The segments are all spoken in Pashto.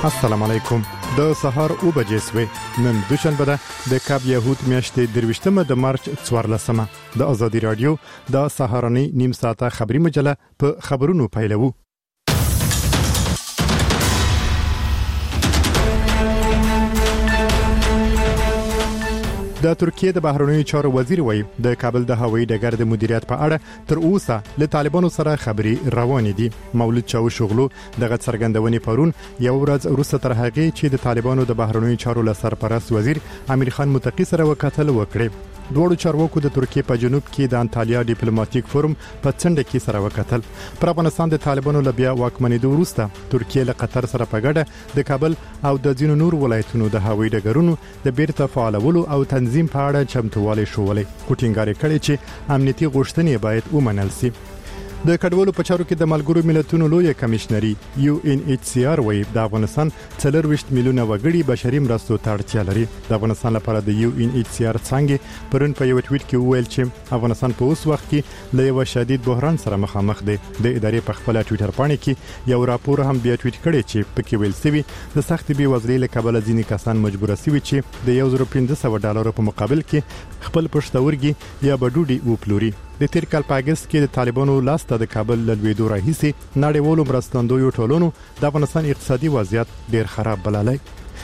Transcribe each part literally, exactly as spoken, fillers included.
السلام علیکم. د سهار او بجې سوې نن دوشنبه ده د کاب یهود میاشتې درویشتمه د مارچ څوارلسمه. د ازادي رادیو د سهارنی نیم ساعته خبری مجله په خبرونو پیلوو. د ترکیه د بهرنیو چارو وزیر وایي د کابل د هوایي ډګر د مدیریت په اړه تر اوسه له طالبانو سره خبري روانې دي. مولود چاوشغلو دغه څرګندونې پرون یو ورځ وروسته تر هغه چې د طالبانو د بهرنیو چارو لسرپرست وزیر امیر خان متقی سره وکتل وکړي. دوړو چارواکو د ترکیه په جنوب کې د انټالیا ډیپلوماټیک فورم په څنډه کې سره وکتل. پر افغانستان د طالبانو لبیا واکمنېدو وروسته ترکیه له قطر سره په ګډه د کابل او د ځینو نور ولایتونو د هوایي ډګرونو د بیرته فعالولو او تنظیم په اړه چمتووالی شولې. کوټینګاری کړي چې امنیتي غوښتنې باید ومنل شي. د کډوالو په چارو کې د ملګرو ملتونو لوی کمشنري یو ان ایچ سی آر وایي د افغانستان څلورویشت میلیونه وګړي بشري مرستو ته اړتیا لري. د افغانستان لپاره د یو ان ایچ سی آر څنګه پرون په یو ټویټ کې وویل چې افغانستان په اوس وخت کې له یو شدید بحران سره مخامخ دی. د ادارې په خپل ټویټر باندې کې یو راپور هم بیا ټویټ کړی چې پکې ویل شوی د سخت بیوزلۍ له کبله ځینې کسان مجبور شوي چې د یو زر پنځه سوه ډالر په مقابل کې خپل پښتورګي یا بډوډي وپلوري. د تیر کال په اگست کې د طالبانو لاسته د کابل لویدو راهیسي نړیوالو مرستندویو ټولونو د افغانستان اقتصادي وضعیت ډیر خراب بللی.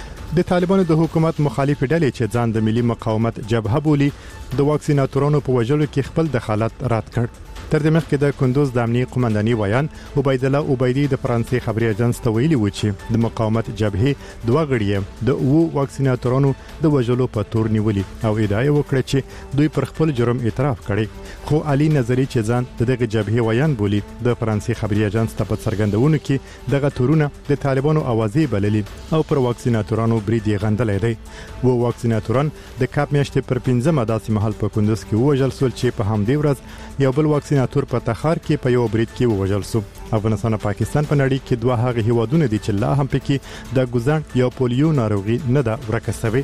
د طالبانو د حکومت مخالف ډلې چې ځان د ملي مقاومت جبهه بولي د واکسیناتورانو په وژلو کې خپل دخالت رد کړ. تر دې مخکې د کندوز د امنیه قومنداني ویان عبید الله عبیدی د فرانسې خبري اژانس ته ویلي و چې د مقاومت جبهه دوه غړي د وو واکسیناتورانو د وژلو په تور نیولي او ادعا وکړه چې دوی پر خپل جرم اعتراف کړي. خو علي نظری چې ځان دغه جبهه ویان بولی د فرانسې خبري اژانس ته په څرګندونه کې دغه تورونه د طالبانو اوازې بللي او پر واکسیناتورانو برید یې غندلې دی. وو واکسیناتوران د کاپ میاشتې پر پنځمه داسې محل په کندوز کې وژل سول چې په همدې ورځ یو بل واکسیناتور په تخار کې په یو برید کې وژل شو. افغانستان او پاکستان په نړۍ کې دوه هغه هیوادونه دي چې لا هم پکې د ګوزن یا پولیو ناروغي نه ده ورکه شوی.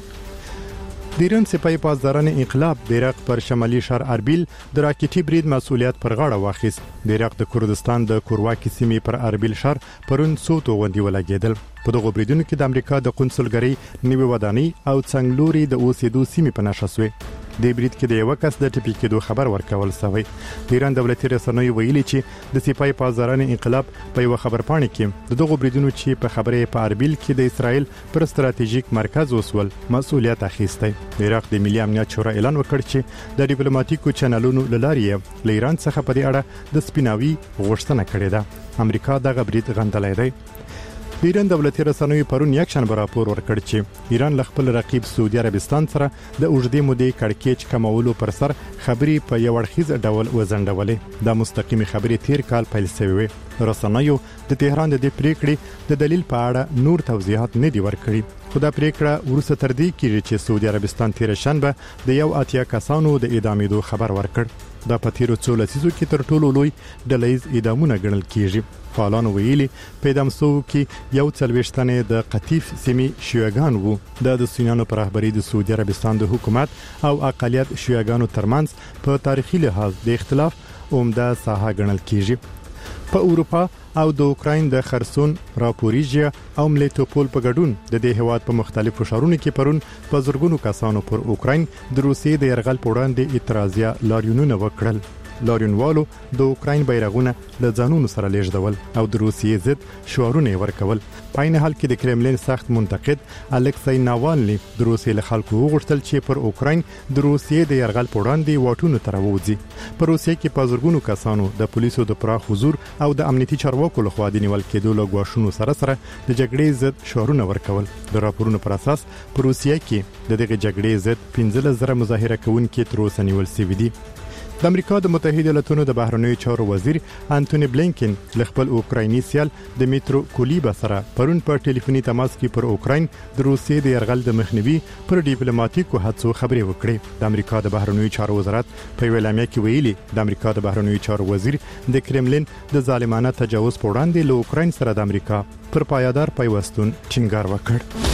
د ایران سپاه پاسداران انقلاب د عراق پر شمالي شهر اربیل د راکټي برید مسؤلیت پر غاړه واخیست. د عراق د کردستان د کورواکي سیمې پر اربیل شهر پرون څو توغندي ولګیدل. په دغه بریدونو کې د امریکا د قونسلګرۍ نوې ودانۍ او څنګلوري د اوسېدو سیمې په نښه شوې. د برید کې د یو کس د ټپي کېدو خبر ورکول شوی. د ایران دولتي رسنیو ویلي چې د سپاه پاسداران انقلاب په یو خبرپاڼه کې دغه بریدونو چې په خبره په اربیل کې د اسرائیل پر ستراتیژیک مرکز وسول مسؤلیت اخیسته. د عراق د ملي امنیت شورا اعلان وکړ چې د ډیپلوماټیکو چینلونو لارې له ایران څخه په دې اړه د سپیناوي غوښتنه کړې ده. امریکا دغه برید غندلی دی. د ایران دولتي رسنیو پرون یک شنبه راپور ورکړ چې ایران له خپل رقیب سعودي عربستان سره د اوږدې مودې کړکېچ کمولو پر سر خبري په یو اړخیز ډول وزنډولې. د مستقیمي خبري تیر کال پیل شوی. رسنیو د تهران د دې پریکړې د دلیل په اړه نور توضیحات نه دی ورکړي. خو دا پریکړه ورسته تر دې کېږي چې سعودي عربستان تیر شنبه د یو اتیا کسانو د اعدامېدو خبر ورکړ. دا په تیرو څو لسیزو کې تر ټولو لوی ډلهیز اعدامونه ګڼل کیږي. فعالانو ویلي په اعدام شوو کې یو څلوېښت تنې د قطیف سیمې شیعاګان وو. د د سنیانو پر رهبري د سعودي عربستان د حکومت او اقلیت شیعاګانو ترمنځ په تاریخي لحاظ د اختلاف عمده ساحه ګڼل کیږي. په اروپا او د اوکراین د خرسون، راپوریژیا او ملیټوپول په ګډون د دې هیواد په مختلفو ښارونو کې پرون په زرګونو کسانو پر اوکراین د روسیې د یرغل په وړاندې اعتراضیه لاریونونه وکړل. لاریونوالو د اوکراین بیرغونه له ځانونو سره لیږدول او د روسیې ضد شعارونه ورکول. په عین حال کې د کرملین سخت منتقد الکسی ناوالني د روسیې له خلکو وغوښتل چې پر اوکراین د روسیې د یرغل په وړاندې واټونو ته راوځي. په روسیې کې په زرګونو کسانو د پولیسو د پراخ حضور او د امنیتي چارواکو لخوا د نیول کېدو له غواښونو سره سره د جګړې ضد شعارونه ورکول. د راپورونو پر اساس په روسیې کې د دغه جګړې ضد پنځلس زره مظاهره کوونکي تر اوسه نیول شوي دي. د امریکا د متحده ایالاتونو د بهرنیو چارو وزیر انټونی بلینکن له خپل اوکرایني سیال دمیترو کولیبا سره پرون په ټلیفوني تماس کې پر اوکراین د روسیې د یرغل د مخنیوي پر ډیپلوماټیکو هڅو خبرې وکړې. د امریکا د بهرنیو چارو وزارت په اعلامیه کې ویلي د امریکا د بهرنیو چارو وزیر د کرملین د ظالمانه تجاوز په وړاندې له اوکراین سره د امریکا پر پایدار پیوستون ټینګار وکړ.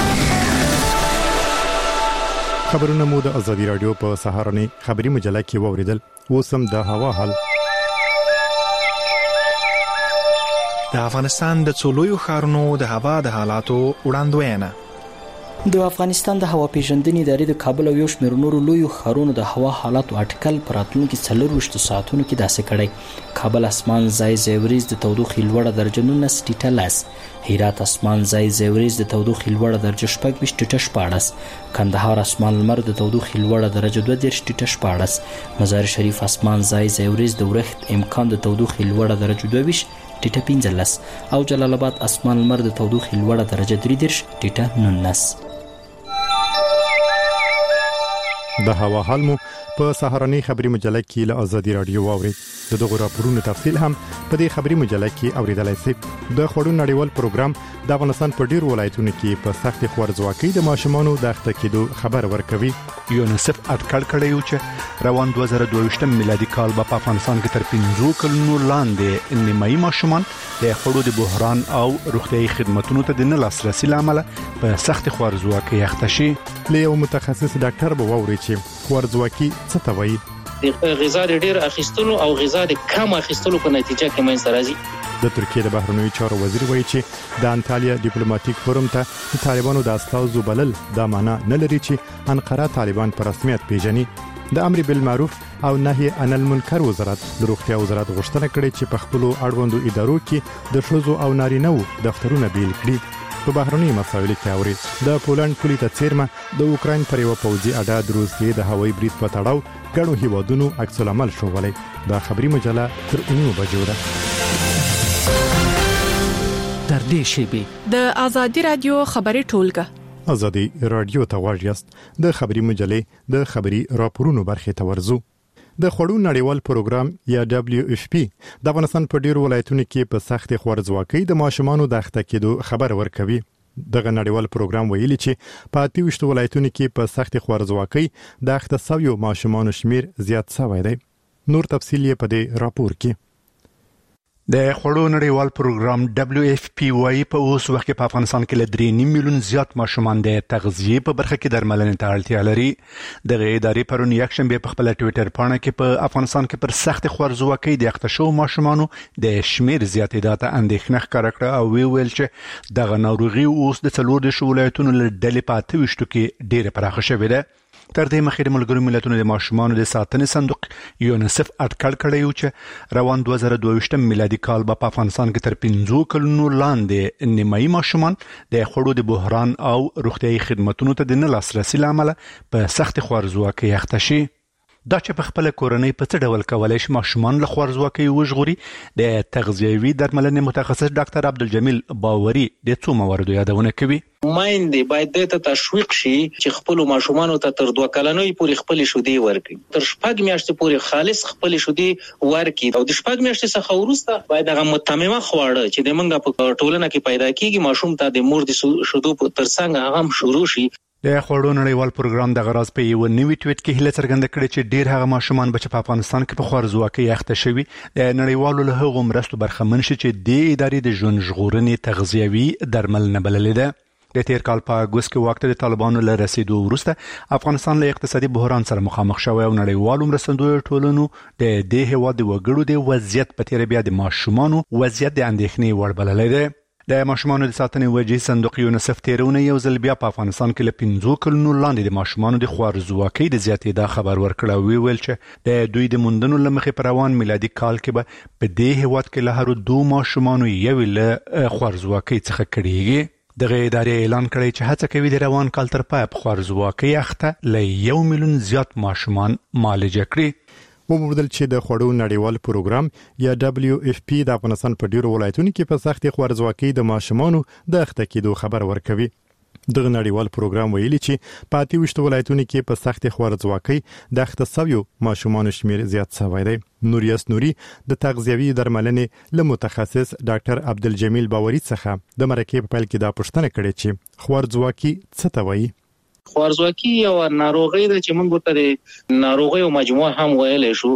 خبرونه مو د ازادي رادیو په سهارنی خبری مجله کې ووریدل. اوسم د هوا حال د افغانستان د څولویو ښارونو د هوا د حالاتو وړاندوینه. د افغانستان د هوا پیژندنې ادارې د کابل او یو شمېر نورو لویو ښارونو د هوا حالاتو اټکل پر راتلونکي څلرویشتو ساعتونو کې داسې کړی: کابل اسمان ځای ځای وریځ د تودوخې لوړه درجه نولس ټیټه لس، هرات اسمان ځای ځای وریځ د تودوخې لوړه درجه شپږ ویشت ټیټه شپاړس، کندهار اسمان لمر د تودوخې لوړه درجه دوه دېرش ټیټه شپاړس، مزار شریف اسمان ځای ځای وریځ د ورښت امکان د تودوخې لوړه درجه دوه ویشت ټیټه پنځلس، او جلال آباد اسمان لمر د تودوخې لوړه درجه درې دېرش ټیټه نولس. د هوا حال مو په سهارنۍ خبري مجله کې له ازادي رادیو واورید. د دغه راپورونو تفصیل هم په دې خبري مجله کې اوریدلای شئ. د خړو نړیوال پروګرام د افغانستان په ډیر ولایتونو کې په سخت خوارځواکۍ د ماشومانو د اخته کېدو خبر ورکوي. یونیسف اټکل کړی چې روان دوه زره دوه ویشت میلادي کال په افغانستان کې تر پنځه کلونو لاندې نیمایي ماشومان د خړو د بحران او روغتیايي خدماتو ته د نه لاسرسي لامل په سخت خوارځواکۍ اخته شي. له یو متخصص ډاکټر به واوري چې خوارځواکي څه ته وایي. د غذا ډیر اخیستلو او غذا د کم اخیستلو په نتیجه کې منځ راځي. د ترکیه د بهرنیو چارو وزیر وایي چې د انټالیا ډیپلوماټیک فورم ته د طالبانو د استازو بلل دا معنی نه لري چې انقره طالبان په رسمیت پیژني. د امر بالمعروف او نهي عن المنکر وزارت د روغتیا وزارت غوښتنه کړې چې په خپل اړوندو ادارو کې د شوزو او نارینهو دفترونه بیل کړي. په بهرنیو مسایلو کې اوري د پولند پولی ته چیرمه د اوکراین پر یو پوځي اډه د روسیې د هوایي برید په تړاو ګڼو هیوادونو عکس العمل شوولای. دا خبري مجله تر اونیو بجو ده. تر دې شیبې د ازادي رادیو خبري ټولګه ازادي رادیو ته واجیاست. د خبري مجلې د خبري راپورونو برخه ته ورزو. د خړو نړیوال پروګرام یا دبليو اف پی د افغانستان په ډیرو ولایتونو کې په سخت خوارځواکۍ د ماشومانو د اخته کېدو خبر ورکوي. دغه نړیوال پروګرام ویلي چې په اته ویشت ولایتونو کې په سخت خوارځواکۍ د اخته شویو ماشومانو شمیر زیات شوی دی. نور تفصیل یې په دې راپور کې. د خړو نړیوال پروګرام دبليو اف پی وايي په اوس وخت کې په افغانستان کې ل درې نیم میلیون زیات ماشومان د تغذیه په برخه کې درملنې ته اړتیا لري. د ادارې پرون یک شنبه په خپل ټوئیټر پاڼه کې په افغانستان کې پر سخت خوارځواکۍ د اخته شوو ماشومانو د شمیر زیاتېدا ته اندېښنه ښکاره کړه او وی ویل چې دغه ناروغي اوس د څلور د ولایتونو له ډلې په اته ویشتو کې ډېره پراخه شوې ده. تر دې مخکې د ملګرو ملتونو د ماشومانو د ساتنې صندوق یونیسف اټکل کړی و چې روان دوه زره دوه ویشت میلادي کال په افغانستان کې تر پنځه کلونو لاندې نیمایي ماشومان د خړو د بحران او روغتیايي خدماتو ته د نه لاسرسي لامل په سخت خوارځواکۍ اخته شي. دا چې په خپل کورنۍ په څه ډول کولای شي ماشومان له خوارځواکۍ وژغوري، د تغذیوي درملنې متخصص ډاکټر عبدالجمیل باوري د څو مواردو یادونه کوي. مایندې باید د ته تشویق شي چې خپل ماشومان ته تر دوه کلنۍ پورې خپل شودي ورکړي، تر شپږ میاشتې پورې خالص خپل شودي ورکړي، او د شپږ میاشتې څخه وروسته باید هغه متممه خواړه چې د منګه په ټولنه کې پیدا کیږي ماشوم ته د مور د شودو تر څنګ هغه شروع شي. د خړو نړیوال پروګرام د غراز په یو نوی ټویټ کې هله څرګنده کړې چې ډیر هغه ماشومان چې په افغانستان کې په خوارځواکۍ اخته شوي د نړیوالو له هغو مرستو برخمن شي چې د ادارې د ژوند ژغورنې تغذیوي درملنه بللې ده. د تیر کال په اګوست کې وخت د طالبانو له رسیدو وروسته افغانستان له اقتصادي بحران سره مخامخ شوی او نړیوالو مرستندویو ټولنو د دې هیواد د وګړو د وضعیت په تیر بیا د ماشومانو وضعیت د اندېښنې وړ بللی دی. د ماشومانو د ساتنې وجې صندوق یونیسف تیرونه یو ځل بیا په افغانستان کې له پنځو کلونو لاندې د ماشومانو د خوارځواکۍ د زیاتېدا خبر ورکړ او ویل چې د دوی د موندنو له مخې په روان میلادي کال کې به په دې هیواد کې له هرو دوه ماشومانو یو له خوارځواکۍ څخه کړيږي. دغه ادارې اعلان کړی چې هڅه کوي د روان کال تر پای په خوارځواکۍ اخته له یو میلیون زیات ماشومان معالجه کړي. وموندل چې د خړو نړیوال پروګرام یا دبليو اف پی د افغانستان په ډیرو ولایتونو کې په سختي خوارځواکۍ د ماشومانو د اخته کېدو خبر ورکوي. دغه نړیوال پروګرام ویلي چې په اته ویشت ولایتونو کې په سختي خوارځواکۍ د اخته شویو ماشومانو شمیر زیات شوی دی. نوریاس نوري د تغذیوي درملنې له متخصص ډاکټر عبدالجمیل باوري څخه د مرکې په پیل کې دا پوښتنه کړې چې خوارځواکۍ څه ته وایي. خوارځواکي یو ناروغي ده چې موږ ته د ناروغیو مجموعه هم ویلې شو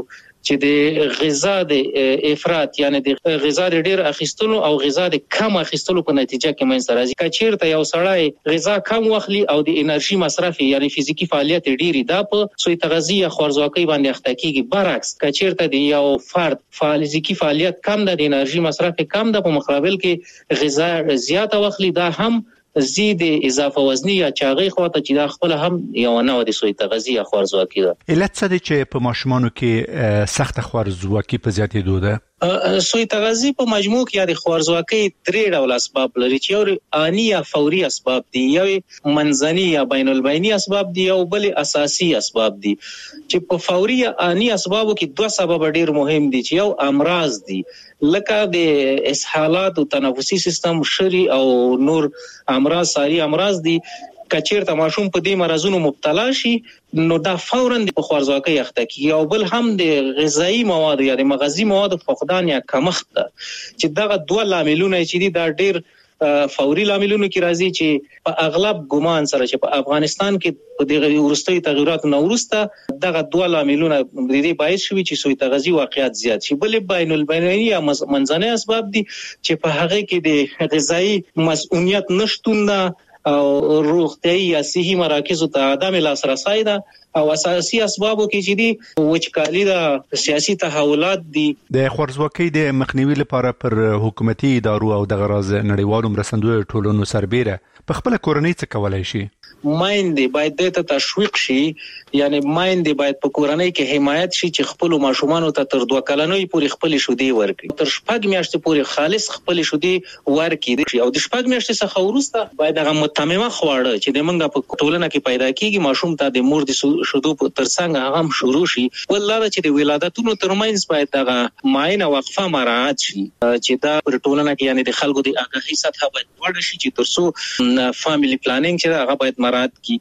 چې د غذا د افراط یعنی د غذا د ډیر اخیستلو او غذا د کم اخیستلو په نتیجه کې منځ راځي. کچیرته یو سړی غذا کم واخلي او د انرژي مصرف یعنی فزیکی فعالیت ډیری دا په سوی تغذیه یا خوارزواکۍ باندې اخته کیږي. برعکس کچیرته د یو فرد فزیکی فعالیت کم ده، د انرژي مصرف کم ده، په مقابل کې غذا زیاته واخلي، دا هم زید اضافه وزنی یا چاغي خواته چې دا خپل هم یو نه ودی سوی تغذیه خوارزواکي ده. علت څه دی چې په ماشومانو کې سخت خوارزواکي په زیاتېدو ده؟ سوی تغذیه په مجموع کې یا د خوارزواکۍ درې ډول اسباب لري چې یو آنی یا فوري اسباب دي، یو منځني یا بین البینی اسباب دي، او بل اساسي اسباب دي. چې په فوري یا آنی اسبابو کې دوه سبب ډیر مهم دي چې یو امراض دي لکه د اسهالات او تنفسي سیستم شری او نور امراض ساري امراض دي. کچیرته ماشوم په دې مرزونو مبتلا شي نو دا فوراً د خوارزواکۍ اخته کیږي، او بل هم د غذایی مواد یا د مغذي مواد فقدان یا کمښت ده چې دغه دوه لاملونه چې دي دا ډیر فوري لاملونه کې راځي چې په اغلب ګمان سره چې په افغانستان کې په دغه ورستي تغیرات نو ورسته دغه دوه لاملونه د دې باعث شوي چې سوی تغذیه واقعیت زیات شي. بل بین البینی یا منځني اسباب دي چې په هغه کې د غذایی مسؤلیت نشټون ده او روغتیايي یا صحي مراکزو ته عدم لاسرسی ده، او اساسي اسبابو کې چې دي وچکالي ده، سیاسي تحولات دي. د خوارزواکۍ د مخنیوي لپاره پر حکومتي ادارو او د غراز نړیوالو مرستندویو ټولنو سربېره په خپل کورنۍ څه کولای شي؟ مایندې باید د تشویق شي، یعنی مایندې باید په کورنۍ کې حمایت شي چې خپل ماشومان ته تر دوه کلنۍ پورې خپل شودي ورکړي، تر شپږ میاشتې پورې خالص خپل شودي ورکړي، او د شپږ میاشتې څخه وروسته باید هغه متممه خواړه چې د منګه په ټولنه کې پیدا کیږي ماشوم ته د مور د شودو په ترڅنګ هغه هم شروع شي. ولله چې د ولادتونو ترمنځ باید هغه معاینه وقفه مراعات شي چې دا پر ټولنه کې یعنی د خلکو د آگاهی سطح باید لوړ شي چې ترڅو فاميلي پلانینګ چې هغه باید مراعات کی.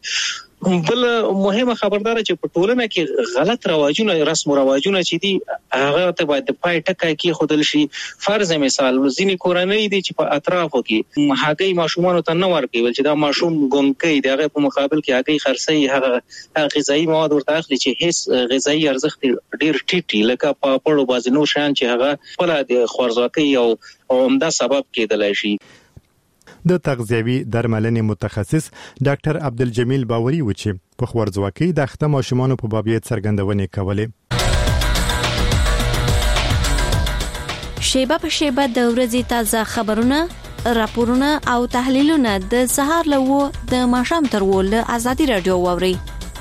بل مهمه خبردار چې په ټولنه کې غلط رواجونه رسم او رواجونه چې دي هغه ته باید د پای ټکای کې خودل شي. فرض مثال ځینې کورنۍ دي چې په اطرافو کې هغه ماشومان ته نه ورکوي چې دا ماشوم ګونګي دغه په مقابل کې هغه خرڅي هغه غذایی مواد ورته اخلي چې هیڅ غذایی ارزښت ډیر ټیټي لکه پاپړو بازنو شان چې هغه خپل د خوارزواکۍ او عمده سبب کېدلای شي. د تغذیوي درملنې متخصص ډاکټر عبدالجمیل باوري و چې په خوارزواکۍ د اخته ماشومانو په بابیت څرګندونې کولې. شیبه په شیبه د ورځې تازه خبرونه، راپورونه او تحلیلونه د سهار له و د ماښام تر و له ازادي رادیو واوري.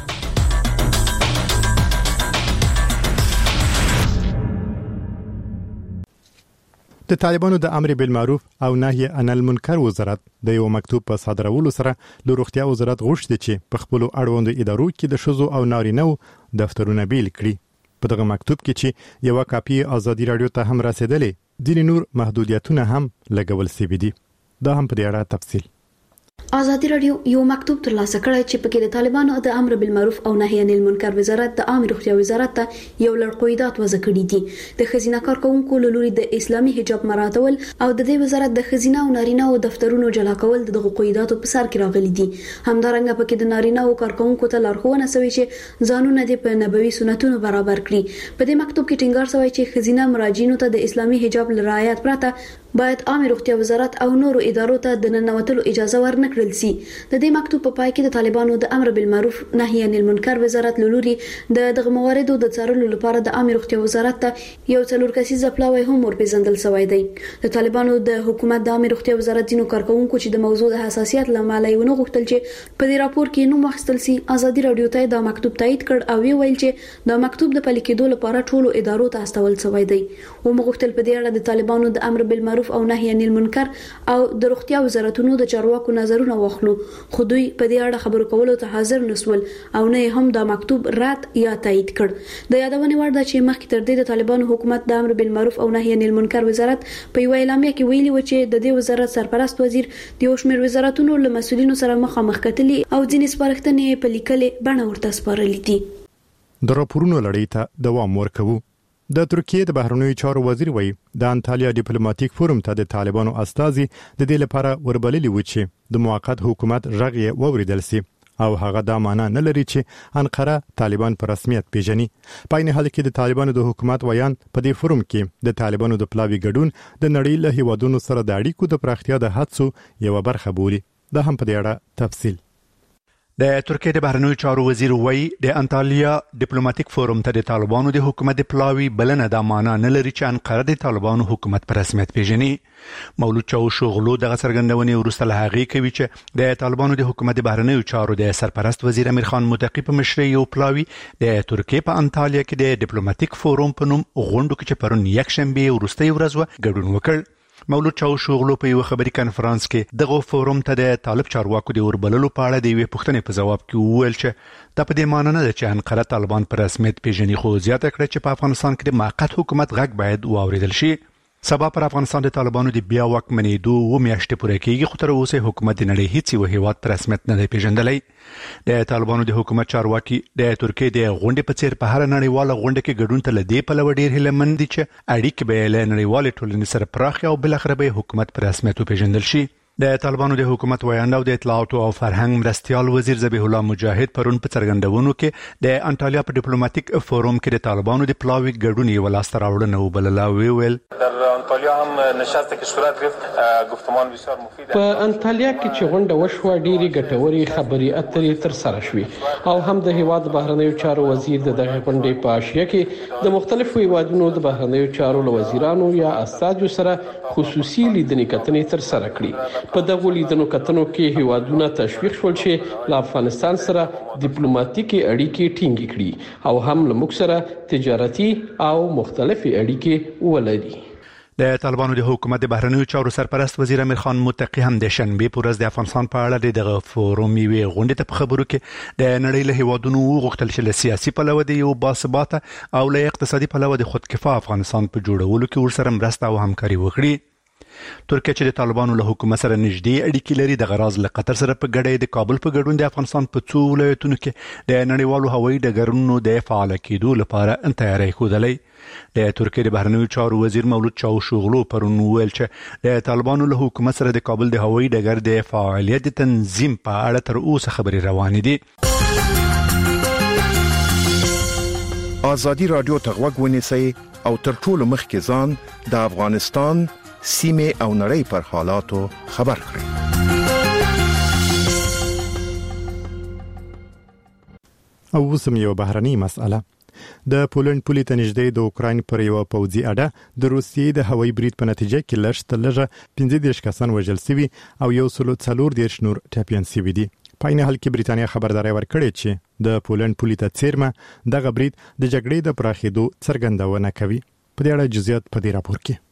د طالبانو د امر بالمعروف او نهي عن المنکر وزارت د یو مکتوب په صادرولو سره د روغتیا وزارت غوښتي چې په خپل اړوند ادارو کې د شذو او نارینه دفترونه بیل کړي. په دغه مکتوب کې چې یو کاپی ازادي رادیو ته هم رسیدلې، ځینې نور محدودیتونه هم لګول شوي دي. دا هم په دې اړه تفصیل. ازادي رادیو یو مکتوب ترلاسه کړی چې پکې د طالبانو د امر بالمعروف او نهي عن المنکر وزارت د عامه روغتیا وزارت ته یو لړ قواعد وضع کړي دي. د خزینه کارکونکو له لوري د اسلامي حجاب مراعاتول او د دې وزارت د خزینه او نارینه او دفترونو جلا کول دغه قواعد په سر کې راغلي دي. همدارنګه پکې د نارینه او کارکونکو ته لارښوونه شوې چې ځانونه د په نبوي سنتونو برابر کړي. په دې مکتوب کې ټینګار شوی چې خزینه مراجعینو ته د اسلامي حجاب رعایت پرته باید عامه روغتیا وزارت او نورو ادارو ته د ننوتلو اجازه ورنکړل شي. د دې مکتوب په پای کې د طالبانو د امر بالمعروف نهي عن المنکر وزارت لوري د دغه مواردو د څارلو لپاره د عامه روغتیا وزارت ته یو څلور کسیزه پلاوی هم ورپېژندل شوی دی. د طالبانو د حکومت د عامه روغتیا وزارت ځینو کارکونکو چې د موضوع د حساسیت لامل یې ونه غوښتل چې په دې راپور کې نوم واخیستل شي، ازادي رادیو ته دا مکتوب تایید کړ او ویل چې دا مکتوب د پلي کېدو لپاره ټولو ادارو ته استول شوی دی. و مغوښتل په دې اړه د طالبانو د امر بالمعروف او نهي عن المنکر او د روغتیا وزارتونو د چارواکو نظرونه واخلو، خو دوی په دې اړه خبرو کولو ته حاضر نسول او نه هم دا مکتوب رد یا تایید کړ. د یادونه وړ ده چې مخکې تر دې د طالبانو حکومت د امر بالمعروف او نهي عن المنکر وزارت په یو اعلامیه کې ویلي و چې د دې وزارت سرپرست وزیر د یو شمېر وزارتونو له مسؤلینو سره مخامخ کتلي او ځینې سپارښتنې په لیکلې بڼه ورته سپارلې دي. د راپورونو لړۍ ته دوام ورکوو. د ترکیه د بهرنیو چارو وزیر وایي د انټالیا ډیپلوماټیک فورم ته د طالبانو استازي د دې لپاره وربللي و چې د موقت حکومت رغې ووریدل سي او هغه دا معنا نه لري چې انقره طالبان په رسمیت پیژني. په عین حال کې د طالبانو د حکومت ویان په دې فورم کې د طالبانو د پلاوی ګډون د نړۍ له هیوادونو سره د اړیکو د پراختیا د هڅو یو برخه بولي. دا هم په دې اړه تفصیل. د ترکیه د بهرنیو چارو وزیر وایي د انټالیا ډیپلوماټیک فورم ته د طالبانو د حکومت د پلاوی بلنه د معنا نه لري چې انقره د طالبانو حکومت په رسمیت پیژني. مولود چاوشوغلو د څرګندونې وروسته له هغې کوي چې د طالبانو د حکومت د بهرنیو چارو د سرپرست وزیر امیر خان متقی په مشرۍ یو پلاوی د ترکیه په انټالیا کې د ډیپلوماټیک فورم په نوم غونډه کې چې پرون یک شنبه وروسته ورځ ګډون وکړ. مولود چاوشوغلو په یو خبري کانفرنس کې دغه فورم ته د طالب چارواکو د وربللو په اړه د یوې پوښتنې په جواب کې وویل چې دا په دې معنی نه ده چې انقره طالبان پر رسمیت پیژني، خو زیاته کړه چې په افغانستان کې د موقت حکومت غږ باید واوریدل شي. سبا پر افغانستان د طالبانو د بیا واکمنېدو و میاشتې پوره کېږي، خو تر اوسه حکومت د نړۍ هیڅ یو هیواد پر رسمیت نه دی پیژندلی. د طالبانو د حکومت چارواکي د ترکیه د غونډې په څیر په هر نړیواله غونډه کې ګډون ته لدی په لور ډیر هیلمن دي چې اړیکې به له نړیوالې ټولنې سره پراخ او بل اخر به حکومت پر رسمیت پیژندل شي. د طالبانو د حکومت ویاند او د اطلاعات او فرهنګ مرستيال وزیر ذبیح الله مجاهد پرون په څرګندونو کې د انټالیا په ډیپلوماټیک فورم کې د طالبانو د پلاوی ګډون یو لاس راوړنه وبلله. ویل در انټالیا هم نشسته کې صورت گرفت گفتمان بسیار مفید په انټالیا کې چې غونډه وشوه ډېری ګټوري خبري اترې تر سره شوې او هم د هیواد بهرنیو چارو وزیر د دغه غونډې په اشیا کې د مختلفو هیوادونو د بهرنیو چارو وزیرانو یا استاذو سره خصوصي لیدنې کتنې تر سره کړې. په دغه لیدنو کتنو کې هیوادونه تشویق شول چې له افغانستان سره ډیپلوماټیکي اړیکې ټینګې کړي او هم له موږ سره تجارتي او مختلفي اړیکې ولري. د طالبانو د حکومت د بهرنیو چارو سرپرست وزیر امیر خان متقی هم د شنبه پر ورځ د افغانستان په اړه دغه فورم یوې غونډې ته په خبرو کې د نړۍ له هیوادونو غوښتل چې له سیاسي پلوه د یو باثباته او له اقتصادي پلوه د خودکفا افغانستان په جوړولو کې ورسره مرسته او همکاري وکړي. ترکیه چې د طالبانو له حکومت سره نږدې اړیکې لري د غراز له قطر سره په ګډه د کابل په ګډون د افغانستان په څو ولایتونو کې د نړیوالو هوایي ډګرونو د فعال کېدو لپاره تیاری ښودلی. د ترکیه د بهرنیو چارو وزیر مولود چاوشوغلو پرون ویل چې د طالبانو له حکومت سره د کابل د هوایي ډګر د فعالیت تنظیم په اړه تر اوسه خبرې روانې دي. ازادي رادیو ته غوږ ونیسئ او تر ټولو مخکې ځان د افغانستان سیمه او نړۍ پر حالاتو خبر کړئ. او وسم یو بهرنی مسأله د پولند پولې ته نږدې د اوکراین پر یو پوځي اډه د روسیې د هوایي برید په نتیجه کې لږ تر لږه پنځه دېرش کسان وژل شوي او یو سل څلور دېرش نور ټپیان شوي دي. په عین حال کې بریټانیا خبرداري ورکړې چې د پولند پولې ته څیرمه دغه برید د جګړې د پراخېدو څرګندونه کوي. په دې اړه جزئیات په دې راپور کې.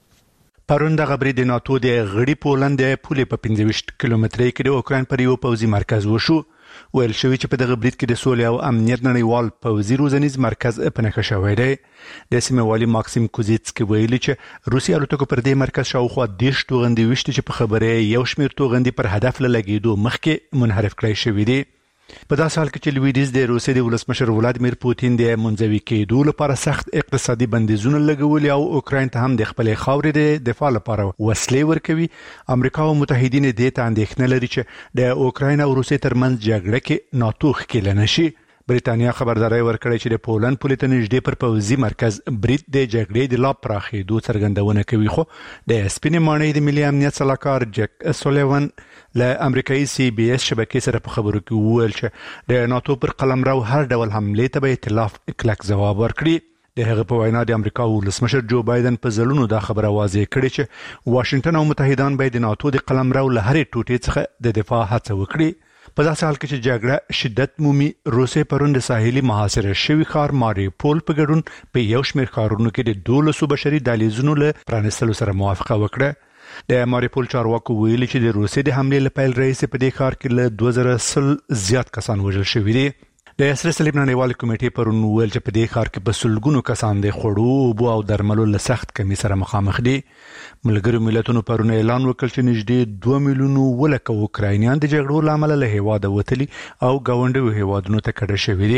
پرون د غبري د ناتو د غړي پولند د پولې په پنځه ویشت کیلومترۍ کې د اوکراین پر یو پوځي مرکز وشو. ویل شوی چې په دغه برید کې د سولې او امنیت نړیوال پوځي روزنیز مرکز په نښه شوی دی. د سیمې والي ماکسیم کوزیتسکي ویلي چې روسي الوتکو پر دې مرکز شاوخوا دېرش توغندي وشتي چې په خبره یو شمېر توغندي پر هدف لګېدو مخکې منحرف کړی شوی دی. په داسې حال کې چې لویدیز د روسیې د ولسمشر ولادیمیر پوتین د منځوي کېدو لپاره سخت اقتصادي بندیزونه لګولي او اوکراین ته هم د خپلې خاورې د دفاع لپاره وسلې ورکوي، امریکا او متحدین دې ته اندېښنه لري چې د اوکراین او روسیې ترمنځ جګړه کې ناتو ښکېله نشي. بریټانیا خبرداري ورکړې چې د پولند پولې ته نږدې پر پوځي مرکز برید د جګړې د لا پراخېدو څرګندونه کوي. خو د سپینې ماڼۍ د ملي امنیت سلاکار جک سولیوان له امریکایي سی بي اس شبکې سره په خبرو کې وویل چې د ناتو پر قلمرو هر ډول حمله ته به ائتلاف کلک ځواب ورکړي. د هغه په وینا د امریکا ولسمشر جو بایدن په ځلونو دا خبره واضح کړې چې واشنگټن او متحدان به د ناتو د قلمرو له هرې ټوټې څخه د دفاع هڅه وکړي. په داسې حال کې چې جګړه شدت مومي، روسیې پرون د ساحلي محاصره شوي ښار ماریوپول په ګډون په یو شمېر ښارونو کې د دولسو بشري دهلیزونو له پرانیستلو سره موافقه وکړه. د ماریوپول چارواکو ویلي چې د روسیې د حملې له پیل راهیسې په دې ښار کې له دوه زره سل زیات کسان وژل شوي دي. د سره صلیب نړیوالې کمیټې پرون ویل چې په دې ښار کې په سلګونو کسان د خوړو، اوبو او درملو له سخت کمی سره مخامخ دي. ملګرو ملتونو پرون اعلان وکړ چې نږدې دوه میلیونو ولکه اوکراینیان د جګړو له امله له هیواده وتلي او ګاونډیو هیوادونو ته کډه شوي دي.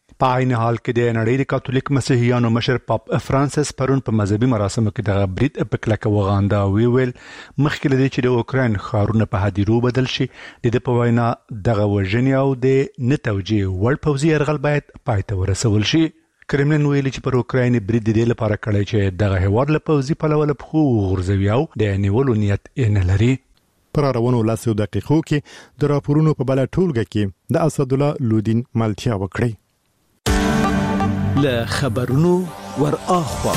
په عین حال کې د نړۍ د کاتولیک مسیحیانو مشر پاپ فرانسیس پرون په مذهبي مراسمو کې د برید په کلکه وغاندا ویل مخکې لدی چې د اوکرين ښارونه په هدیرو بدل شي د په وینا دغه وژنې او د نتوجي ول پوزي يرغل باید پای ته ورسول شي. کرملین ویلي چې پر اوکرين برید د لپاره کړی چې دغه هواد له پوزي په لول په خو غرزوي او د نیولو نیت یې نه لري. پر روانو لاسو دقیقو کې د راپورونو په بل ټولګه کې د اسد الله لودین مالتیا وکړي. له خبرونو ور اخوا.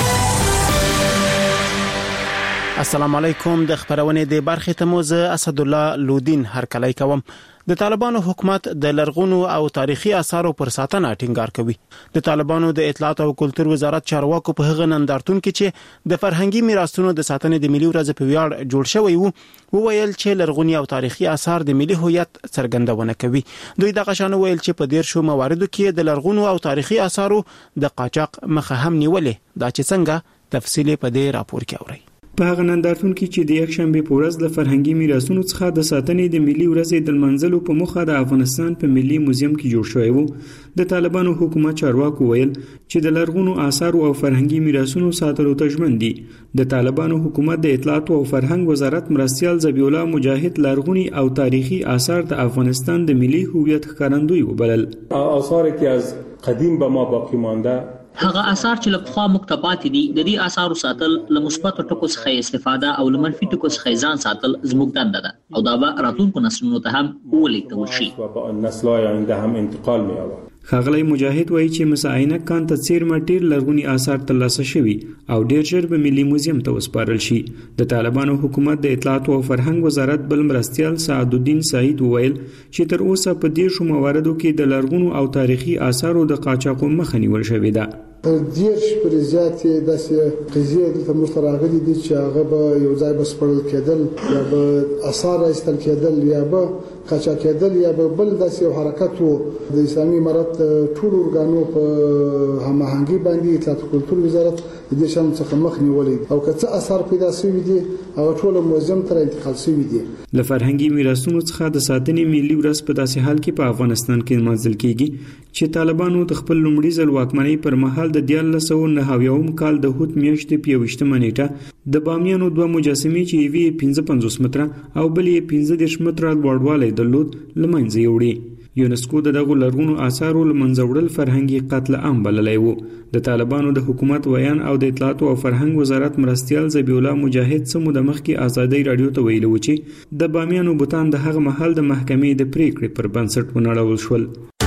السلام علیکم. د خبرونه د برخه تموز اسد الله لودین هر کله کوم. د طالبانو حکومت د لرغونو او تاریخي آثارو پر ساتنه ټینګار کوي. د طالبانو د اطلاعات او کلتور وزارت چارواکو په هغه نندارتون کې چې د فرهنګي میراثونو د ساتنې د ملي ورځ په ویاړ جوړ شوی وو وویل چې لرغونی او تاریخي آثار د ملي هویت څرګندونه کوي. دوی دغه شان ویل چې په ډیر شو مواردو کې د لرغونو او تاریخي آثارو د قاچاق مخه هم نیولې. دا چې څنګه تفصیل په دې راپور کې اوري. په هغه نندارتون کې چې د یک شنبه په ورځ د فرهنګي میراثونو څخه د ساتنې د ملي ورځې د منځلو په مخه د افغانستان په ملي موزیم کې جوړ شوی وو د طالبانو حکومت چارواکو ویل چې د لرغونو آثار او فرهنګي میراثونو ساتلو ته ژمن دي. د طالبانو حکومت د اطلاعات او فرهنګ وزارت مرستيال ذبیح الله مجاهد لرغونی او تاریخي آثار د افغانستان د ملي هویت ښکارندوی وبلل. آثاری که از قدیم به ما باقی مانده هغه آثار چې له پخوا مکتبات دي د دې آثارو ساتل له مثبت ټکو څخه استفاده او له منفي ټکو څخه ځان ساتل زموږ دنده ده او دا به راتلونکو نسلونو ته هم ولېږدول شي. نسل‌های آینده هم انتقال می‌یابد. خغلی مجاهد وایي چې مساعینه کان ته څیرمه ډیر لرغونی آثار ترلاسه شوي او ډیر ژر به ملي موزیم ته وسپارل شي. د طالبانو حکومت د اطلاعات او فرهنګ وزارت بل مرستيال سعد الدین سعید وویل چې تر اوسه په دې شو مواردو کې د لرغونو او تاریخي آثارو د قاچاقو مخه نیول شوې ده. دیرش پر زیاتې داسې قضیې دلته موږ ته راغلي دي چې هغه به یو ځای به سپړل کېدل یا به آثار راایستل کېدل یا به قاچاق کېدل یا به بل داسې یو حرکت و. د اسلامي امارت ټول ارګانو په هماهنګي باندې اطلاعات کلتور وزارت د دې شان څخه مخ نیولې او که څه آثار پیدا شوي دي هغه ټول موزیم ته انتقال شوي دي. له فرهنګي میراثونو څخه د ساتنې ملي ورځ په داسې حال کې په افغانستان کې منځل کیږي چې طالبانو د خپل لومړي ځل واکمنۍ پر مهال د دیارلس سوه نهه اویایم کال د هوت میاشتې په یوویشتمه نیټه د بامیانو دوه مجسمې چې یوې پنځه پنځوس متره او بلې پنځه دېرش متره لوړوالی درلود له منځه یوړې. یونسکو د دغو لرغونو آثارو له منځه وړل فرهنګي قتل عام بللی و. د طالبانو د حکومت ویان او د اطلاعات او فرهنګ وزارت مرستيال ذبیح الله مجاهد سمو د مخکې ازادي رادیو ته ویلو چې د بامیانو بوتان د هغه محل د محکمې د پریکړې پر بنسټ ونړول شول.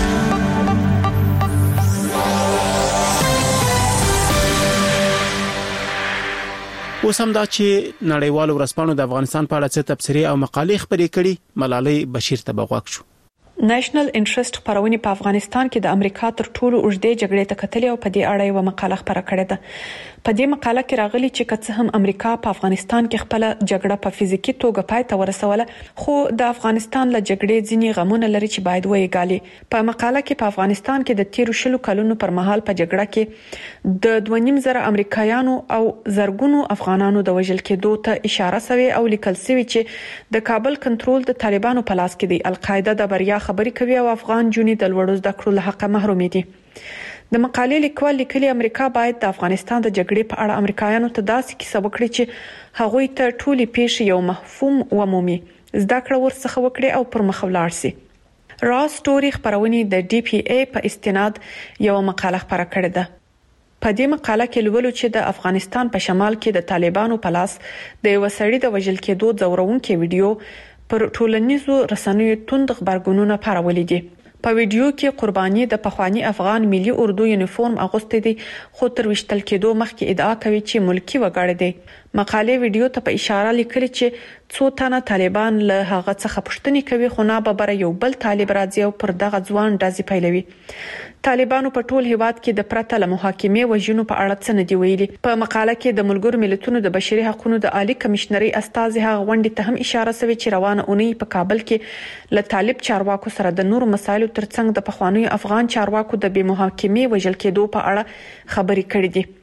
اوس هم دا چې نړیوالو ورځپاڼو د افغانستان په اړه څه تبصرې او مقالې خپرې کړي. ملالۍ بشیر ته بغوښ شو. نېشنل انټرست خبرونه په افغانستان کې د امریکا تر ټولو اوږدې جګړې ته کتلې او په دې اړه یو مقاله خبره کړې ده. په دې مقاله کې راغلي چې کڅ هم امریکا په افغانستان کې خپل جګړه په فزیکی توګه پای ته ورسوله خو د افغانستان له جګړې ځینی غمونه لري چې باید وایګالي. په مقاله کې په افغانستان کې د تیرو شلو کلونو پر مهال په جګړه کې د دوه نیم زره امریکایانو او زرګونو افغانانو د وژل کېدو ته اشاره شوی او لیکل شوی چې د کابل کنټرول د طالبانو په لاس کې دی. القاعده د بریا خبري کوي او افغان جونې د لوړو زده کړو له حق محروم دي. د مقالې لیکوال لیکلي امریکا باید د افغانستان د جګړې په اړه امریکایانو ته داسې کیسه وکړي چې هغوی ته ټولي پیښې یو مفهوم ومومي زده کړه ورڅخه وکړي او پر مخ ولاړ شي. را سټوري خبرونه د ډي پی ای په استناد یو مقاله خبره کړې ده. په دې مقاله کې لولو چې د افغانستان په شمال کې د طالبانو په لاس د یو سړي د وژل کېدو ځورونکې ویډیو پر ټولنیزو رسنیو توند خبرګونونه خپرولې دي. په ویډیو کې قرباني د پخوانی افغان ملي اردو یونیفورم اغوستې دي خو تر وشتل کېدو مخکې ادعا کوي چې ملکی وګړي دي. مقاله ویډیو ته په اشاره لیکلي چې څو تنه طالبان له هغه څخه پوښتنه کوي خو نه به بر یو بل طالب راځي او پر دغه ځوان ډازې پیلوي. طالبانو په ټول هیواد کې د پرته له محاکمې وژنو په اړه څه نه دی ویلي. په مقاله کې د ملګرو ملتونو د بشري حقوقو د عالی کمشنري استازي هغه غونډې ته هم اشاره شوی چې روانه اونۍ په کابل کې له طالب چارواکو سره د نور مسایلو ترڅنګ د پخوانیو افغان چارواکو د بې محاکمې وژل کېدو په اړه خبرې کړې دي.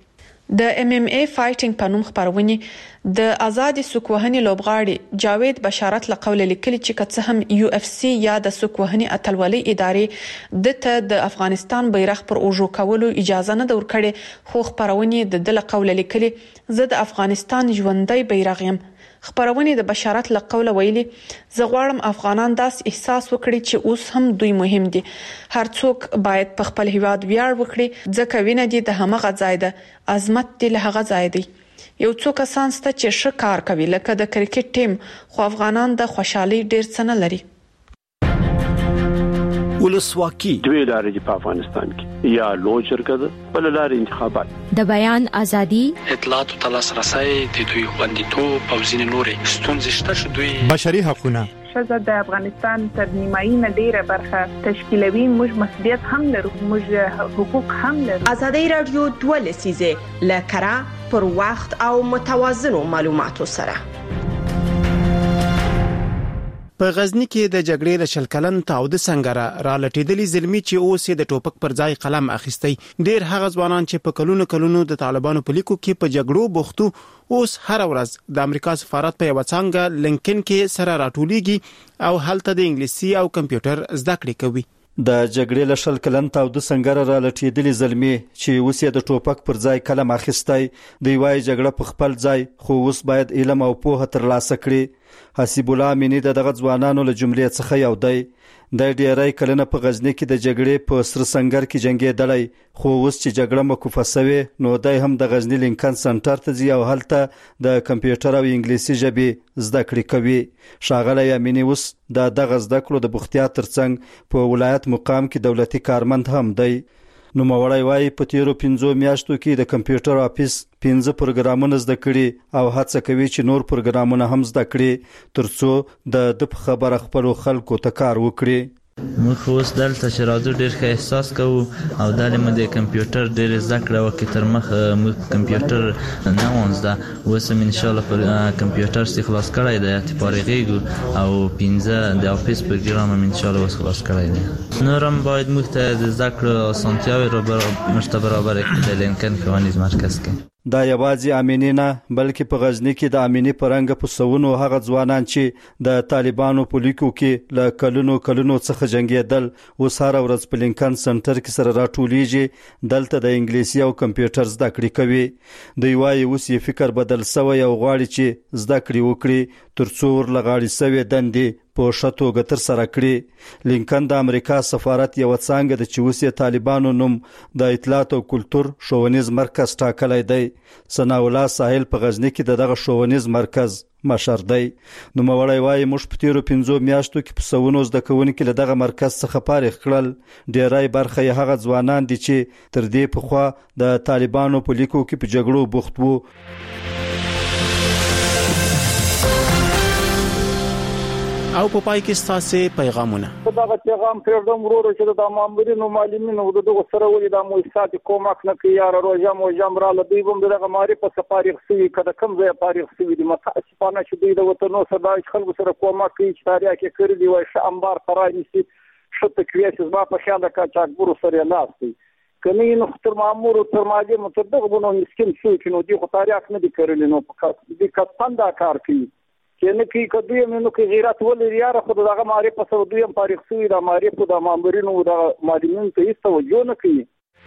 د ام ام ای فایټینګ په نوم خبرونه د آزاد سوکوهنی لوبغاړي جاوید بشارت لقول لیکلي چې کڅ هم یو اف سی یا د سوکوهنی اتلولي ادارې د ته د افغانستان بیرغ پر اوجو کولو اجازه نه ورکړي خو خبرونه د دل قول لیکلي زه د افغانستان ژوندۍ بیرغ يم. خبرونه د بشارت لقول ویلي زه غواړم افغانان داس احساس وکړي چې اوس هم دوی مهم دي. هر څوک باید په خپل هیواد ویاړ وکړي ځکه وینه دي د همغه ځای ده عظمت دی له هغه ځای دی. یو څوک اساس ته چې ښه کار کوي لکه د کرکټ ټیم خو افغانان د خوشحالي ډیر څه نه لري. ولسواکي دوی لارې په افغانستان کې یا لوی شرکت بل لارې انتخابات د بیان ازادي اطلاعات او تلاسرسي د دوی خوندیتوب او ځینې نورې ستونزې شته چې دوی بشري حقوقونه شزه د افغانستان تر نیمایي نه ډیره برخه تشکیلوي موږ مسؤلیت هم لرو موږ حقوق هم لرو. ازادي رادیو دوه لسیزه لکرا پر وخت او متوازنو معلوماتو سره په غزنی کې د جګړې له شل کلن تعود څنګه را لټیدلی زلمی چې اوس د ټوپک پر ځای قلم اخیستی. ډیر هغه ځوانان چې په کلونو کلونو د طالبانو په لیکو کې په جګړو بوختو اوس هر ورځ د امریکا سفارت په یو څنګه لینکن کې سره راټولېږي او هلته د انګلیسي او کمپیوټر زده کړې کوي. د جګړې له شل کلن تعود څنګه را لټیدلی زلمی چې اوس د ټوپک پر ځای قلم اخیستی دی وای جګړه په خپل ځای خو اوس باید علم او پوهه ترلاسه کړي. حسیب الله امینی د دغه ځوانانو له جملې څخه یو دی. د ډیرای کلنه په غزنی کې د جګړې په سر سنگر کې جنگیدلی خو اوس چې جګړه مکوفه شوه نو دای هم د غزنی لینکن سنټر ته ځي او هلته د کمپیوټر او انګلیسي ژبې زده کړې کوي. ښاغلی امینی اوس د دغه زده کړو د بوختیا ترڅنګ په ولایت مقام کې دولتي کارمند هم دی. نو موړی وای په تیرو پنځو میاشتو کې د کمپیوټر افیس پنځه پروګرامونه زده کړي او هڅه کوي چې نور پروګرامونه هم زده کړي ترڅو د د خبره خپل خلکو ته کار وکړي. موږ اوس دلته چې راځو ډېر ښه احساس کوو او دلته مو د کمپیوټر ډېر زده کړه وکړه تر مخه موږ کمپیوټر نه وانزده اوس هم ان شاء الله پر کمپیوټر سي خلاص کړی دی چې فارغېږو او پنځه د افیس پروګرام هم ان شاء الله خلاص کړی دی. نور هم باید موږ ته د زده کړو اسانتیاوې را مرسته برابر کړي د لینکن ښوونیز مرکز کې. دا یوازې امینی نه بلکې په غزنی کې د امینی پرنګ په سونو هغه ځوانان چې د طالبانو په لیکو کې له کلونو کلونو څخه جنگیدل اوس هر ورځ په لینکن سنټر کې سره راټولېږي دلته د انګلیسي او کمپیوټر زده کړې کوي. دوی وايي اوس یې فکر بدل شوی او غواړي چې زده کړې وکړي ترڅو ورلغاړي شوی دندې په شتو غتر سره کړی. لینکن د امریکا سفارت یو څنګه د چوسي طالبانو نوم د اطلاعات او کلچر ښوونیز مرکز ټاکلی دی. ثنا الله ساحل په غزنی کې دغه ښوونیز مرکز مشر دی. نو موړی وایي موږ په تیرو پنځو میاشتو کې په سونو زده کوونکي له دغه مرکز څخه فارغ کړل. ډیرای برخه یې هغه ځوانان دي چې تر دې پخوا د طالبانو په لیکو کې په جګړو بوخت وو. او په پای کې ستاسو پیغامونه دا پیغام پرېږدم ورور چې د مامورینو معلمینو د دغه سره ولې د مؤسسات کومک نه کوي یار روزه مو جام را لدی بم دغه ماري په سفارغ سوي کده کم ځای فارغ سوي د متاسفانه چې دوی د وطنو سره د خلکو سره کومک کوي چې تاریخ کې کړی دی وای ش انبار قرار نشي شته کوي زما په خیال کې چاکبور سره ناشتي کني نو تر مامور تر ماجه متدغ بنو مسكين شو چې نو دی خو تاریخ نه دی کړی نو په دې کتنده کار کوي چې نه کې کدی مې نو کې غیرت ولې یاره خو دغه ماري په سر دوی هم فارغ سوي د ماري په د مامورینو د مادمن ته هیڅ توجه نه کوي.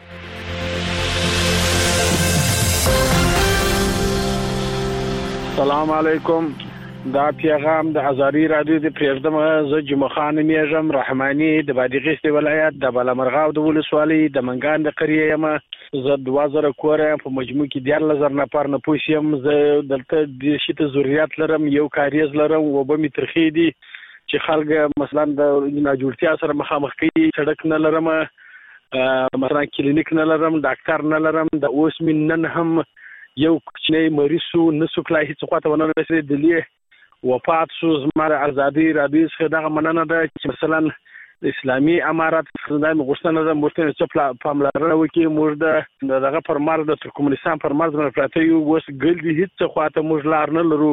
السلام علیکم. دا پیغام د ازاری رادیو د پریزدم ز جمعه خان میژم رحمانی د بادغیس ولایت د بالامرغاو د ولسوالۍ د منګان د قریه یم. زه د وزر کور په مجموع کې ډیر لزر نفر نه پوښیم. زه دلته د شته ضرورت لرم یو کاریز لرم و به می ترخی دي چې خلک مثلا د ناجوړتیا سره مخامخ کوي سړک نه لرم مثلا کلینیک نه لرم ډاکټر نه لرم د اوس من نن هم یو کوچنی مریضو نسو کله هیڅ خواته ونه رسېدلی دلی وفات شو. زما ازادي رادیو څخه دغه مننه ده چې مثلا اسلامي امارات خدای مغشتنه ده مرتين څه پاملرنه وکي موږ د دغه پرمار د ترکمنستان پرمار د پراته یو وس ګل دي هیڅ خواته موږ لار نه لرو.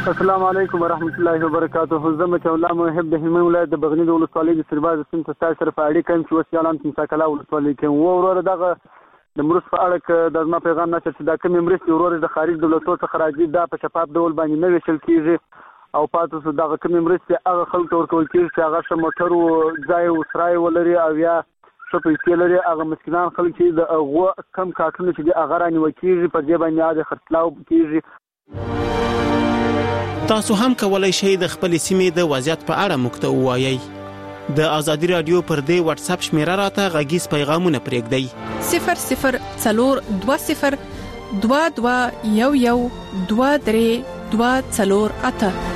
السلام علیکم ورحمت الله وبرکاته. زه مت الله محب د هلمند ولایت د بغنی د ولسوالۍ د سرباز سیم ته سره په اړیکه کې وسیالان تنسا کلا ولسوالۍ کې و ورور دغه د مرس په اړه کې د ما پیغام نشته چې دا کوم مرستې ورور د خارج دولتونو څخه راځي دا په شفاف ډول باندې نه ویشل کیږي او پاتې سو دغه کوم مرستې هغه خلک ورکول کیږي چې هغه شمه موټر او ځای او سرای ولري او یا شپې کېلري هغه مسکینان خلک چې د هغه کم کارتونه چې هغه رانیو کیږي په دې باندې عادي خرڅلاو کیږي. تاسو هم کولای شئ د خپل سیمې د وضعیت په اړه موږ ته ووایئ. د ازادي رادیو پر دې واتس اپ شمیره راته غږیز پیغامونه پرېږدئ صفر صفر څلور دوه صفر دوه دوه یو یو دوه درې دوه څلور اته.